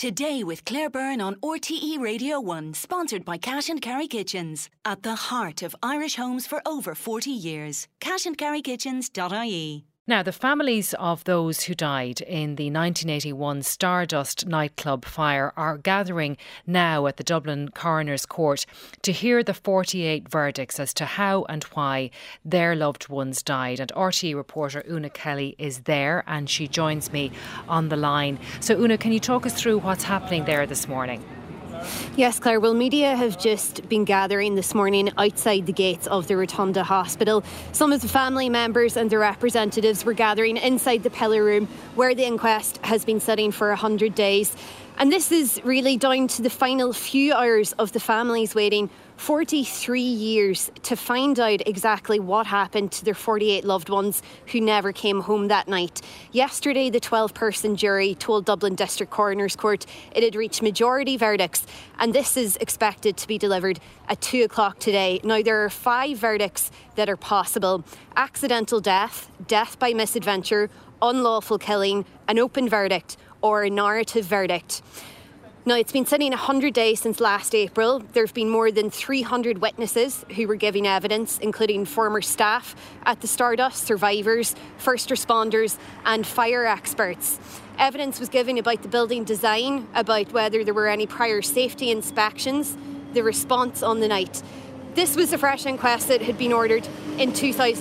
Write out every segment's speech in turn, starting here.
Today with Claire Byrne on RTE Radio 1, sponsored by Cash and Carry Kitchens. At the heart of Irish homes for over 40 years. cashandcarrykitchens.ie. Now, the families of those who died in the 1981 Stardust nightclub fire are gathering now at the Dublin Coroner's Court to hear the 48 verdicts as to how and why their loved ones died. And RTE reporter Una Kelly is there and she joins me on the line. So, Una, can you talk us through what's happening there this morning? Yes, Claire. Well, media have just been gathering this morning outside the gates of the Rotunda Hospital. Some of the family members and their representatives were gathering inside the pillar room where the inquest has been sitting for 100 days. And this is really down to the final few hours of the families waiting 43 years to find out exactly what happened to their 48 loved ones who never came home that night. Yesterday, the 12-person jury told Dublin District Coroner's Court it had reached majority verdicts, and this is expected to be delivered at 2 o'clock today. Now, there are 5 verdicts that are possible: accidental death, death by misadventure, unlawful killing, an open verdict, or a narrative verdict. Now, it's been sitting 100 days since last April. There have been more than 300 witnesses who were giving evidence, including former staff at the Stardust, survivors, first responders and fire experts. Evidence was given about the building design, about whether there were any prior safety inspections, the response on the night. This was a fresh inquest that had been ordered in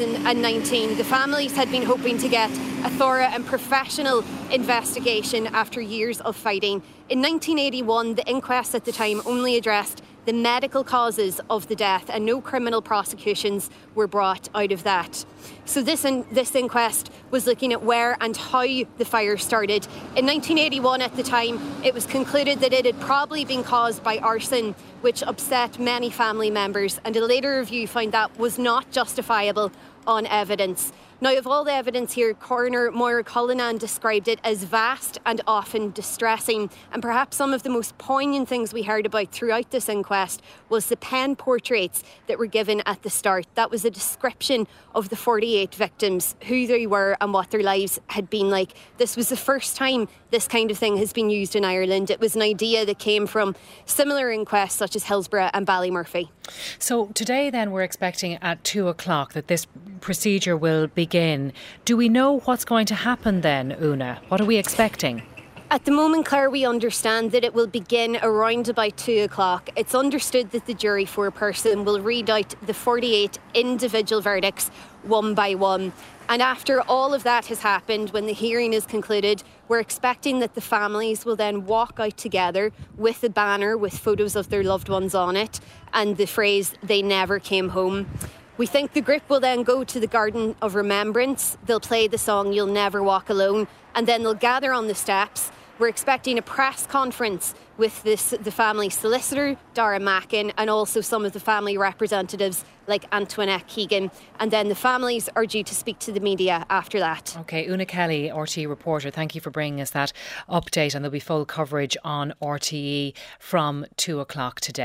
2019. The families had been hoping to get a thorough and professional investigation after years of fighting. In 1981, the inquest at the time only addressed the medical causes of the death, and no criminal prosecutions were brought out of that. So this inquest was looking at where and how the fire started. In 1981, at the time, it was concluded that it had probably been caused by arson, which upset many family members, and a later review found that was not justifiable on evidence. Now, of all the evidence here, Coroner Moira Cullinan described it as vast and often distressing. And perhaps some of the most poignant things we heard about throughout this inquest was the pen portraits that were given at the start. That was a description of the 48 victims, who they were and what their lives had been like. This was the first time this kind of thing has been used in Ireland. It was an idea that came from similar inquests such as Hillsborough and Ballymurphy. So today then we're expecting at 2 o'clock that this procedure will begin. Do we know what's going to happen then, Una? What are we expecting? At the moment, Claire, we understand that it will begin around about 2 o'clock. It's understood that the jury foreperson will read out the 48 individual verdicts one by one. And after all of that has happened, when the hearing is concluded, we're expecting that the families will then walk out together with a banner with photos of their loved ones on it and the phrase, "They never came home." We think the group will then go to the Garden of Remembrance. They'll play the song "You'll Never Walk Alone," and then they'll gather on the steps. We're expecting a press conference with the family solicitor, Dara Mackin, and also some of the family representatives like Antoinette Keegan. And then the families are due to speak to the media after that. OK, Una Kelly, RTE reporter, thank you for bringing us that update, and there'll be full coverage on RTE from 2 o'clock today.